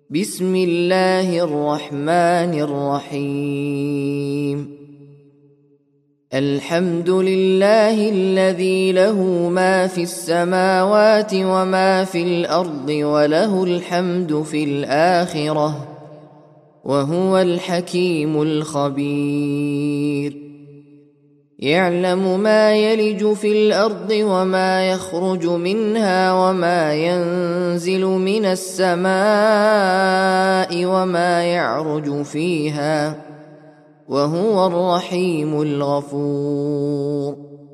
بسم الله الرحمن الرحيم. الحمد لله الذي له ما في السماوات وما في الأرض وله الحمد في الآخرة وهو الحكيم الخبير. يعلم ما يلج في الأرض وما يخرج منها وما ينزل من السماء وما يعرج فيها وهو الرحيم الغفور.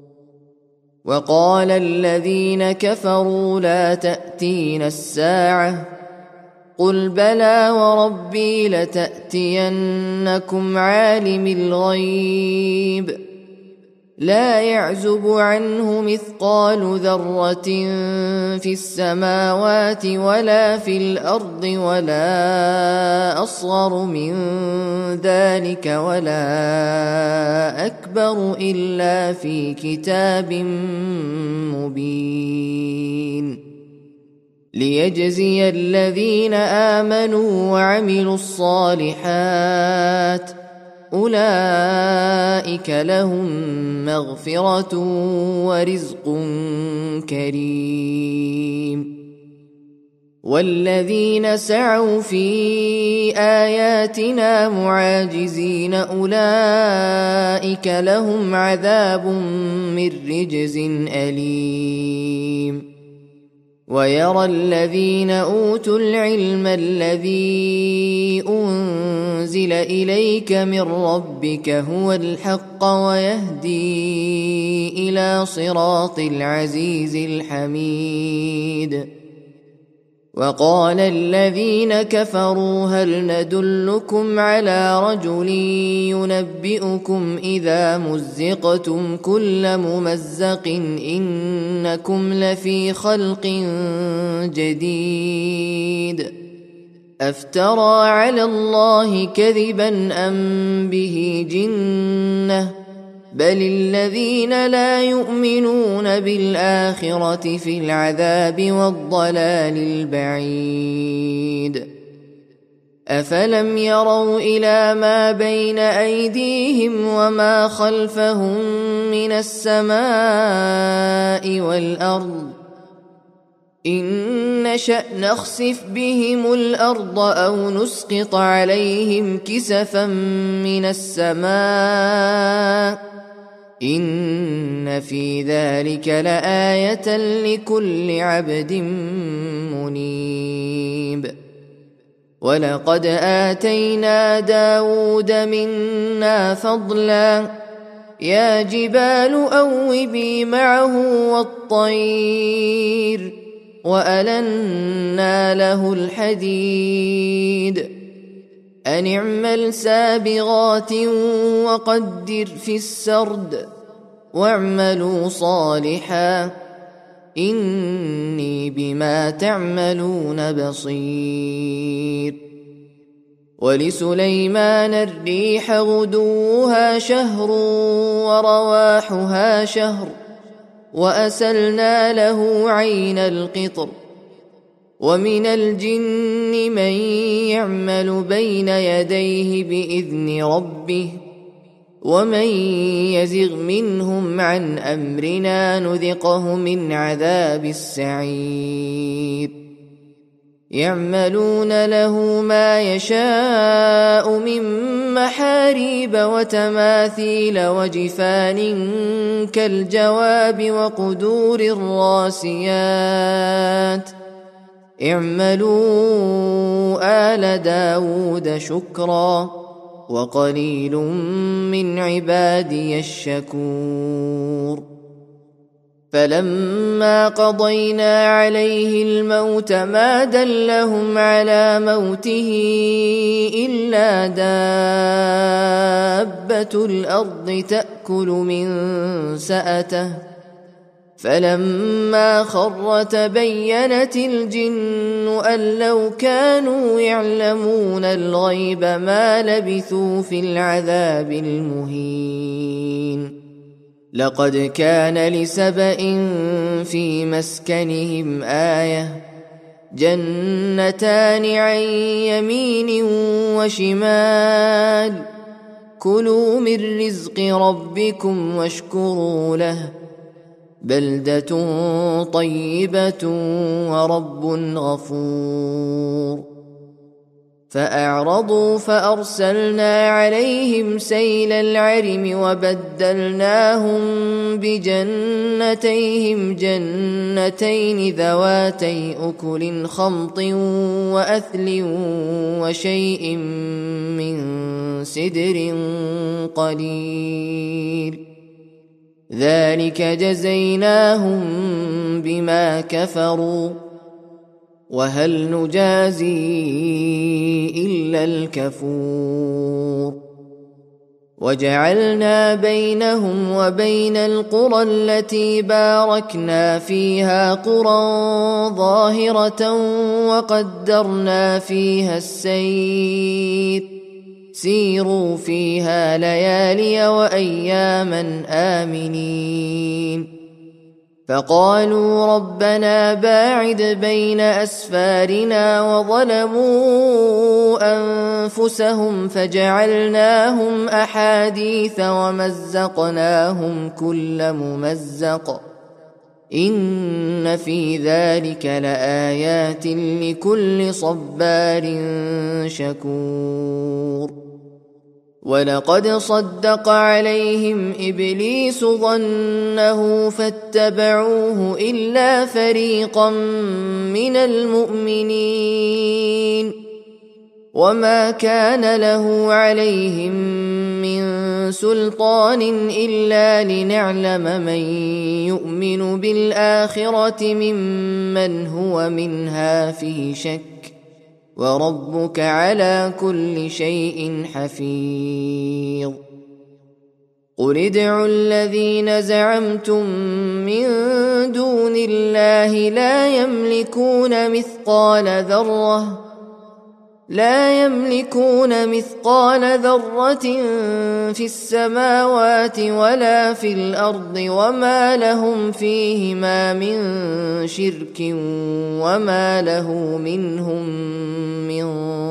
وقال الذين كفروا لا تأتينا الساعة قل بلى وربي لتأتينكم عالم الغيب لا يعزب عنه مثقال ذرة في السماوات ولا في الأرض ولا أصغر من ذلك ولا أكبر إلا في كتاب مبين ليجزي الذين آمنوا وعملوا الصالحات أولئك لهم مغفرة ورزق كريم. والذين سعوا في آياتنا معاجزين أولئك لهم عذاب من رجز أليم. ويرى الذين أوتوا العلم الذي أنزل إليك من ربك هو الحق ويهدي إلى صراط العزيز الحميد. وقال الذين كفروا هل ندلكم على رجل ينبئكم إذا مزقتم كل ممزق إنكم لفي خلق جديد أفترى على الله كذبا أم به جنة بل الذين لا يؤمنون بالآخرة في العذاب والضلال البعيد. أفلم يروا إلى ما بين أيديهم وما خلفهم من السماء والأرض إن نشأ نخسف بهم الأرض أو نسقط عليهم كسفا من السماء إن في ذلك لآية لكل عبد منيب. ولقد آتينا داود منا فضلا يا جبال أوبي معه والطير وألنا له الحديد أن اعمل سابغات وقدر في السرد واعملوا صالحا إني بما تعملون بصير. ولسليمان الريح غدوها شهر ورواحها شهر وأسلنا له عين القطر. ومن الجن من يعمل بين يديه بإذن ربه ومن يزغ منهم عن أمرنا نذقه من عذاب السعير. يعملون له ما يشاء من محاريب وتماثيل وجفان كالجواب وقدور الراسيات اعملوا آل داود شكرا وقليل من عبادي الشكور. فلما قضينا عليه الموت ما دلهم على موته إلا دابة الأرض تأكل من سأته فلما خر تبينت الجن أن لو كانوا يعلمون الغيب ما لبثوا في العذاب المهين. لقد كان لسبإ في مسكنهم آية جنتان عن يمين وشمال كلوا من رزق ربكم واشكروا له بلدة طيبة ورب غفور فأعرضوا فأرسلنا عليهم سيل العرم وبدلناهم بجنتيهم جنتين ذواتي أكل خمط وأثل وشيء من سدر قليل ذلك جزيناهم بما كفروا وهل نجازي إلا الكفور وجعلنا بينهم وبين القرى التي باركنا فيها قرى ظاهرة وقدرنا فيها السير سيروا فيها ليالي وأياما آمنين فقالوا ربنا باعد بين أسفارنا وظلموا أنفسهم فجعلناهم أحاديث ومزقناهم كل ممزق إن في ذلك لآيات لكل صبار شكور ولقد صدق عليهم إبليس ظنه فاتبعوه إلا فريقا من المؤمنين وما كان له عليهم من سلطان إلا لنعلم من يؤمن بالآخرة ممن هو منها في شك وربك على كل شيء حفيظ قل ادعوا الذين زعمتم من دون الله لا يملكون مثقال ذرة في السماوات ولا في الأرض وما لهم فيهما من شرك وما له منهم من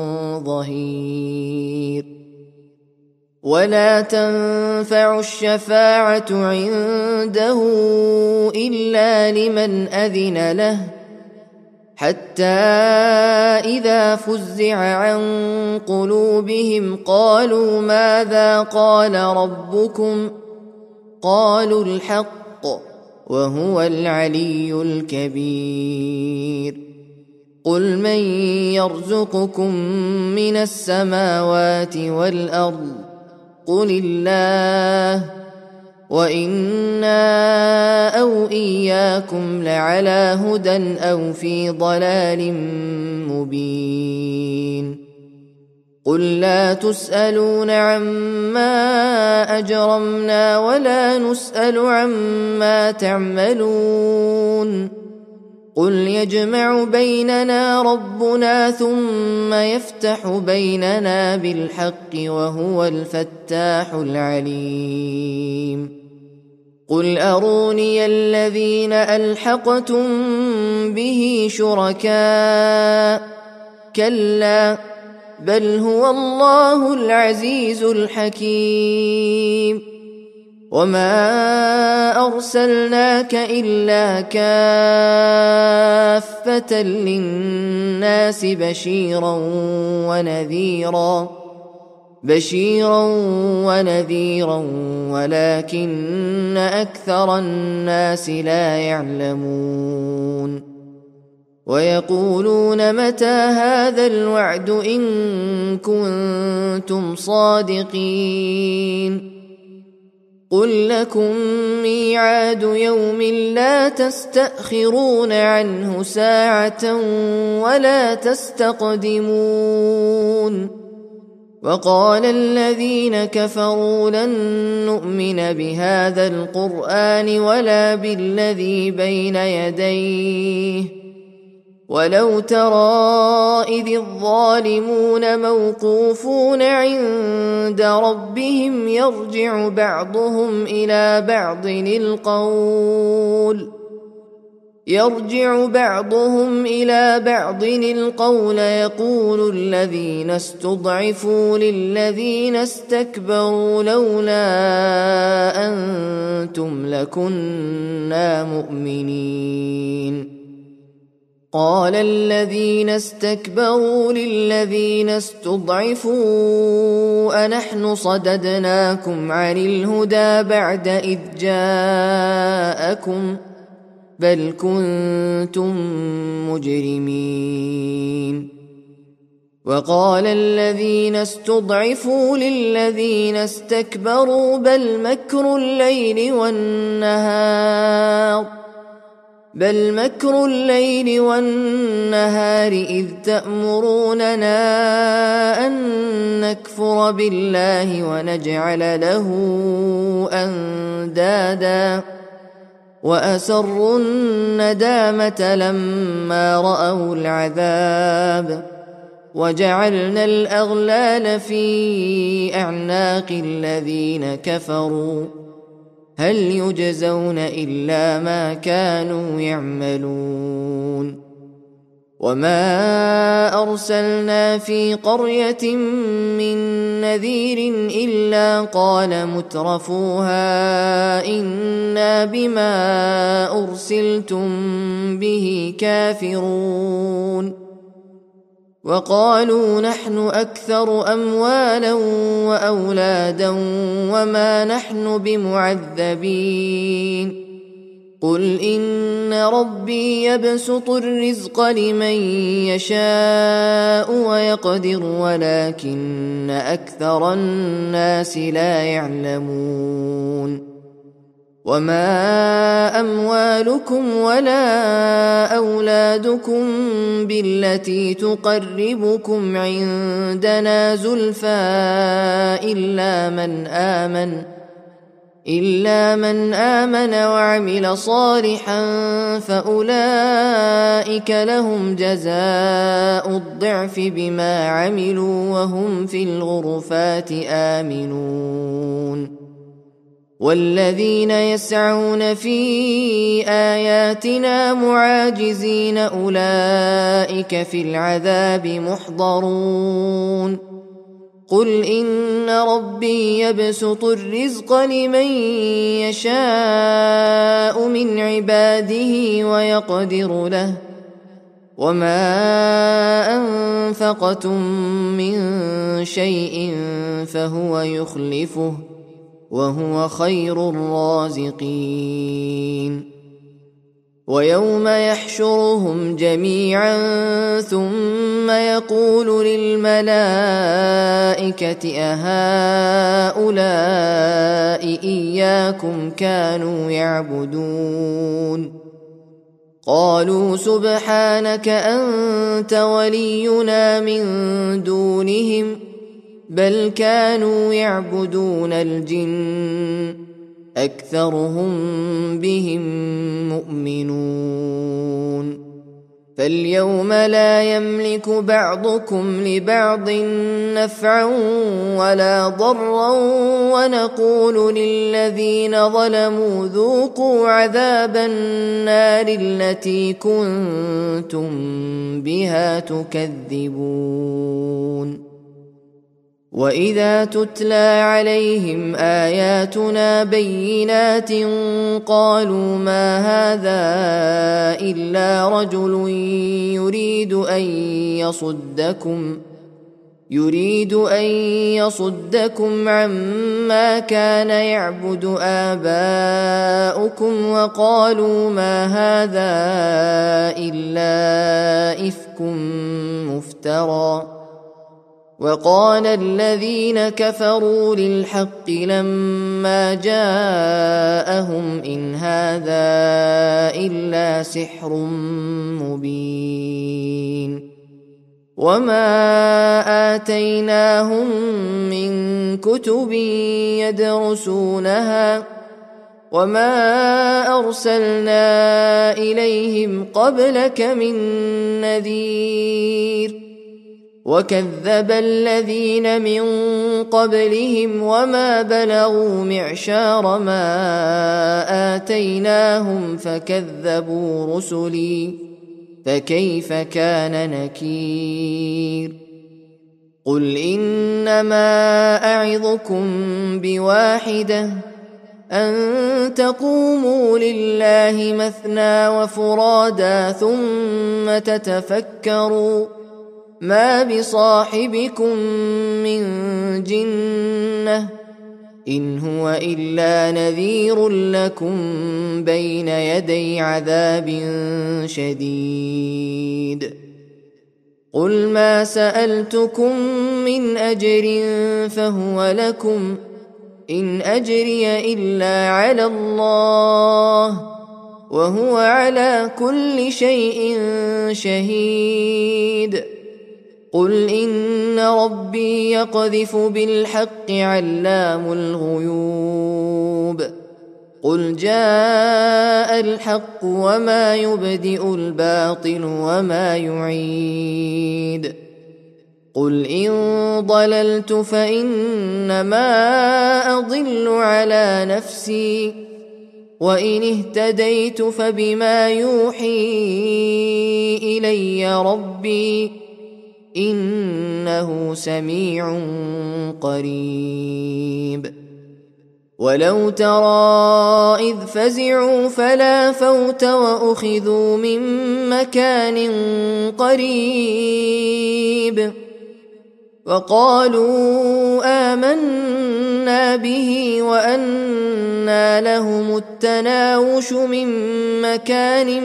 ظهير ولا تنفع الشفاعة عنده إلا لمن أذن له حتى إذا فزع عن قلوبهم قالوا ماذا قال ربكم قالوا الحق وهو العلي الكبير قل من يرزقكم من السماوات والأرض قل الله وإنا أو إياكم لعلى هدى أو في ضلال مبين قل لا تسألون عما أجرمنا ولا نسأل عما تعملون قل يجمع بيننا ربنا ثم يفتح بيننا بالحق وهو الفتاح العليم قل أروني الذين ألحقتم به شركاء كلا بل هو الله العزيز الحكيم وما أرسلناك إلا كافة للناس بشيرا ونذيرا ولكن أكثر الناس لا يعلمون ويقولون متى هذا الوعد إن كنتم صادقين قل لكم ميعاد يوم لا تستأخرون عنه ساعة ولا تستقدمون وقال الذين كفروا لن نؤمن بهذا القرآن ولا بالذي بين يديه ولو ترى إذ الظالمون موقوفون عند ربهم يرجع بعضهم إلى بعض القول يرجع بعضهم إلى بعض القول يقول الذين استضعفوا للذين استكبروا لولا أنتم لكنا مؤمنين قال الذين استكبروا للذين استضعفوا أنحن صددناكم عن الهدى بعد إذ جاءكم بل كنتم مجرمين وقال الذين استضعفوا للذين استكبروا بل مكر الليل والنهار إذ تأمروننا أن نكفر بالله ونجعل له أندادا وأسروا الندامة لما رأوا العذاب وجعلنا الأغلال في أعناق الذين كفروا هل يجزون إلا ما كانوا يعملون وما أرسلنا في قرية من نذير إلا قال مترفوها إنا بما أرسلتم به كافرون وقالوا نحن أكثر أموالا وأولادا وما نحن بمعذبين قل إن ربي يبسط الرزق لمن يشاء ويقدر ولكن أكثر الناس لا يعلمون وما أموالكم ولا أولادكم بالتي تقربكم عندنا زلفى إلا من آمن وعمل صالحا فأولئك لهم جزاء الضعف بما عملوا وهم في الغرفات آمنون والذين يسعون في آياتنا معاجزين أولئك في العذاب محضرون قل إن ربي يبسط الرزق لمن يشاء من عباده ويقدر له وما أنفقتم من شيء فهو يخلفه وهو خير الرازقين ويوم يحشرهم جميعا ثم يقول للملائكة أهؤلاء إياكم كانوا يعبدون قالوا سبحانك أنت ولينا من دونهم بل كانوا يعبدون الجن أكثرهم بهم مؤمنون فاليوم لا يملك بعضكم لبعض نفعا ولا ضرا ونقول للذين ظلموا ذوقوا عذاب النار التي كنتم بها تكذبون وإذا تتلى عليهم آياتنا بينات قالوا ما هذا إلا رجل يريد أن يصدكم عما كان يعبد آباؤكم وقالوا ما هذا إلا إفك مفترى وقال الذين كفروا للحق لما جاءهم إن هذا إلا سحر مبين وما آتيناهم من كتب يدرسونها وما أرسلنا إليهم قبلك من نذير وكذب الذين من قبلهم وما بلغوا معشار ما آتيناهم فكذبوا رسلي فكيف كان نكير قل إنما أعظكم بواحدة أن تقوموا لله مثنى وفرادا ثم تتفكروا ما بصاحبكم من جنة إن هو إلا نذير لكم بين يدي عذاب شديد قل ما سألتكم من أجر فهو لكم إن أجري إلا على الله وهو على كل شيء شهيد قل إن ربي يقذف بالحق علام الغيوب قل جاء الحق وما يبدئ الباطل وما يعيد قل إن ضللت فإنما أضل على نفسي وإن اهتديت فبما يوحي إلي ربي إنه سميع قريب ولو ترى إذ فزعوا فلا فوت وأخذوا من مكان قريب وقالوا آمنا به وأنى لهم التناوش من مكان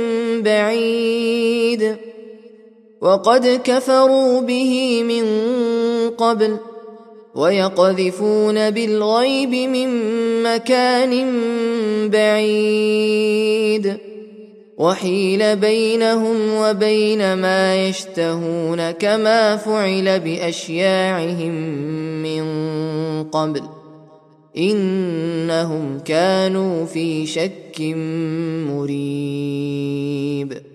بعيد وقد كفروا به من قبل ويقذفون بالغيب من مكان بعيد وحيل بينهم وبين ما يشتهون كما فعل بأشياعهم من قبل إنهم كانوا في شك مريب